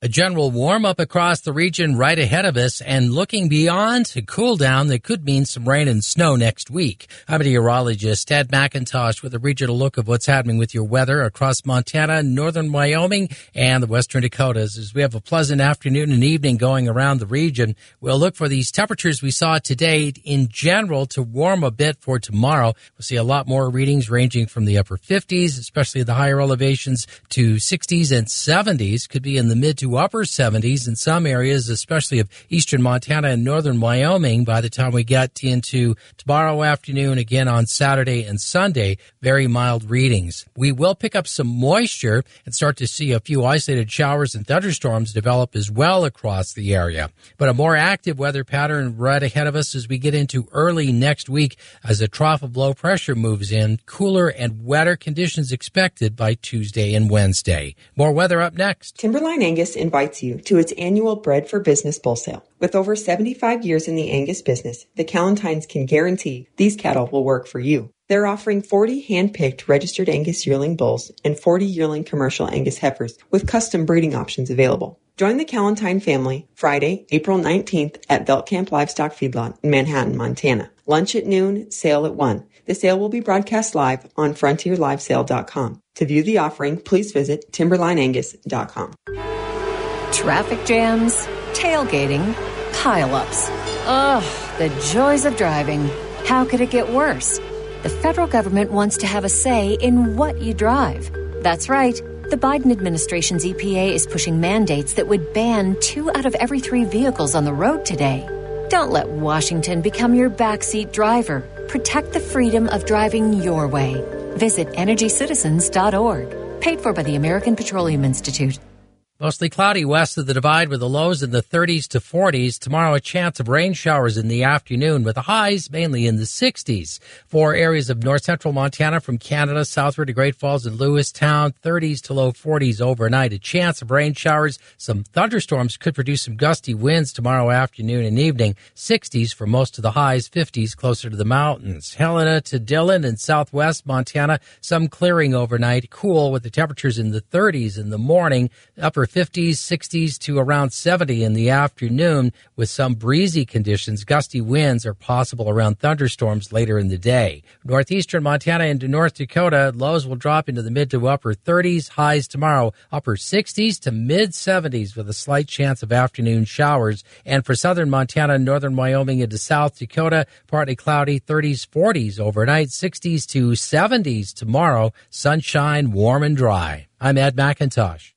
A general warm-up across the region right ahead of us, and looking beyond to cool down that could mean some rain and snow next week. I'm meteorologist Ed McIntosh with a regional look of what's happening with your weather across Montana, northern Wyoming, and the western Dakotas. As we have a pleasant afternoon and evening going around the region, we'll look for these temperatures we saw today in general to warm a bit for tomorrow. We'll see a lot more readings ranging from the upper 50s, especially the higher elevations, to 60s and 70s. Could be in the mid to upper 70s in some areas, especially of eastern Montana and northern Wyoming by the time we get into tomorrow afternoon, again on Saturday and Sunday. Very mild readings. We will pick up some moisture and start to see a few isolated showers and thunderstorms develop as well across the area. But a more active weather pattern right ahead of us as we get into early next week as a trough of low pressure moves in. Cooler and wetter conditions expected by Tuesday and Wednesday. More weather up next. Timberline Angus invites you to its annual Bread for Business Bull Sale. With over 75 years in the Angus business, the Callantines can guarantee these cattle will work for you. They're offering 40 hand-picked registered Angus yearling bulls and 40 yearling commercial Angus heifers with custom breeding options available. Join the Callantine family Friday, April 19th at Veltkamp Livestock Feedlot in Manhattan, Montana. Lunch at noon, sale at 1. The sale will be broadcast live on FrontierLivesale.com. To view the offering, please visit TimberlineAngus.com. Traffic jams, tailgating, pile-ups. Ugh, the joys of driving. How could it get worse? The federal government wants to have a say in what you drive. That's right. The Biden administration's EPA is pushing mandates that would ban 2 out of every 3 vehicles on the road today. Don't let Washington become your backseat driver. Protect the freedom of driving your way. Visit EnergyCitizens.org. Paid for by the American Petroleum Institute. Mostly cloudy west of the divide with the lows in the 30s to 40s. Tomorrow, a chance of rain showers in the afternoon with the highs mainly in the 60s. For areas of north central Montana from Canada southward to Great Falls and Lewistown, 30s to low 40s overnight. A chance of rain showers. Some thunderstorms could produce some gusty winds tomorrow afternoon and evening. 60s for most of the highs, 50s closer to the mountains. Helena to Dillon in southwest Montana, some clearing overnight. Cool with the temperatures in the 30s in the morning. Upper 50s, 60s to around 70 in the afternoon with some breezy conditions. Gusty winds are possible around thunderstorms later in the day. Northeastern Montana into North Dakota, lows will drop into the mid to upper 30s. Highs tomorrow, upper 60s to mid 70s with a slight chance of afternoon showers. And for southern Montana, northern Wyoming into South Dakota, partly cloudy, 30s, 40s overnight, 60s to 70s tomorrow. Sunshine, warm and dry. I'm Ed McIntosh.